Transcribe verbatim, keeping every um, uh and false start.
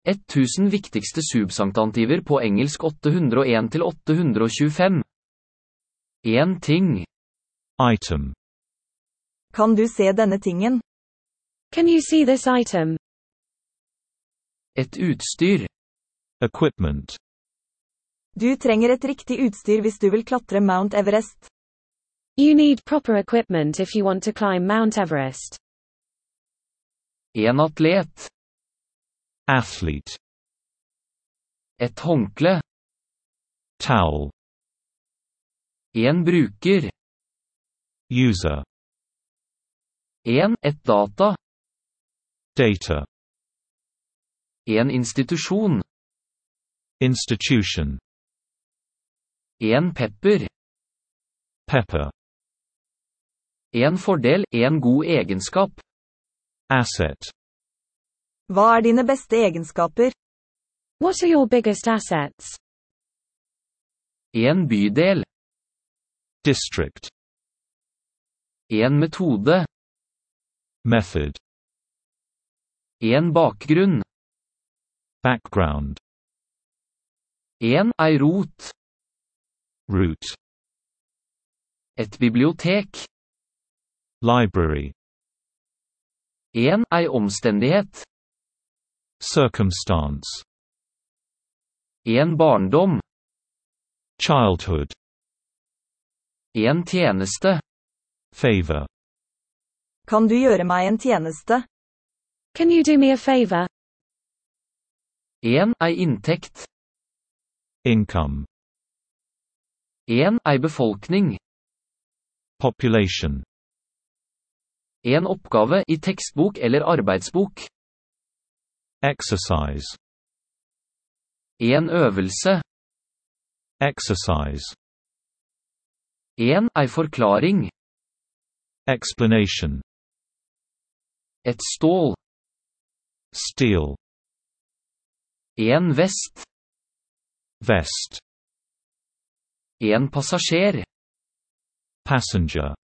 tusen viktigste substantiver på engelsk åtte hundre og en til åtte hundre og tjuefem. En ting. Item. Kan du se denne tingen? Can you see this item? Et utstyr. Equipment. Du trenger et riktig utstyr hvis du vil klatre Mount Everest. You need proper equipment if you want to climb Mount Everest. En atlet. Athlete. Et håndkle. Towel. En bruker. User. En, et data. Data. En institusjon. Institution. En pepper. Pepper. En fordel, en god egenskap. Asset. Hva er dine beste egenskaper? What are your biggest assets? En bydel. District. En metode. Method. En bakgrunn. Background. En, ei rot. Root. Et bibliotek. Library. En, ei omstendighet. Circumstance. En barndom. Childhood. En tjeneste. Favor. Kan du gjøre meg en tjeneste? Can you do me a favor? En, ei inntekt. Income. En, ei befolkning. Population. En oppgave i tekstbok eller arbeidsbok. Exercise. En øvelse. Exercise. En, ei forklaring. Explanation. Et stål. Steel. En vest. Vest. En passasjer. Passenger.